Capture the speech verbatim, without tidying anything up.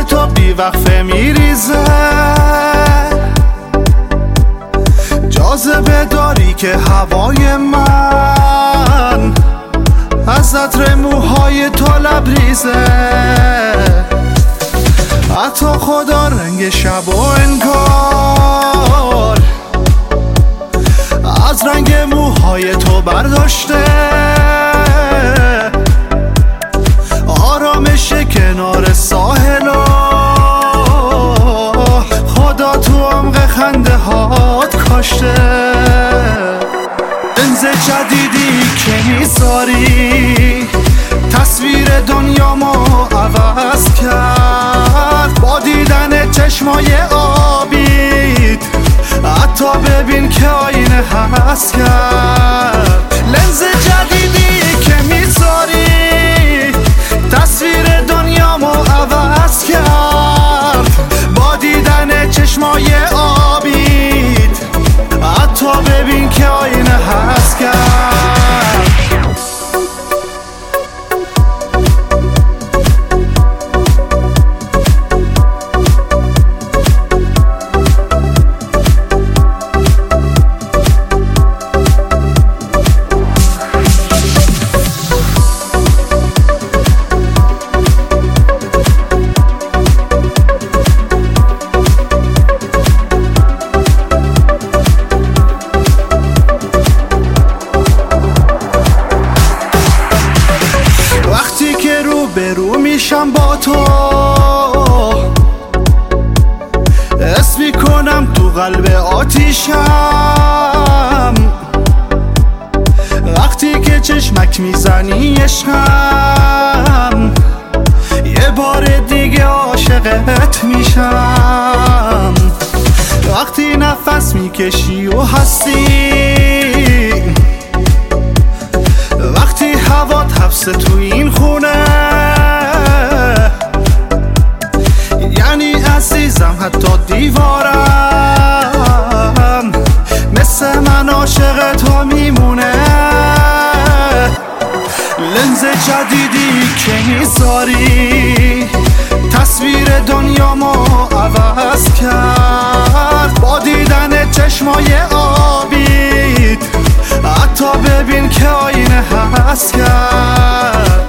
چشمای تو بیوقفه میریزه، جاذبه داری که هوای من از عطر موهای تو لبریزه. حتی خدا رنگ شب و انگار از رنگ موهای تو برداشته، آرامش کنار ساحل و خدا تو عمق خنده هات کاشته. لنز جدیدی که میذاری تصویر دنیامو عوض کرد، با دیدن چشمای آبیت حتی ببین که آینه هست کرد. لنز جدیدی که میذاری تصویر دنیامو عوض کرد، با دیدن چشمای آبیت حتی ببین که آینه هست کرد. برو میشم با تو، حس میکنم تو قلب آتیشم، وقتی که چشمک میزنی عشقم، یه بار دیگه عاشقت میشم. وقتی نفس میکشی و هستی، وقتی هوات حبسه تو این خونه، یعنی عزیزم حتی دیوارم مثل من عاشق تو میمونه. لنز جدیدی که میذاری تصویر دنیامو عوض کرد، با دیدن چشمای آبیت حتی ببین که آینه هست کرد.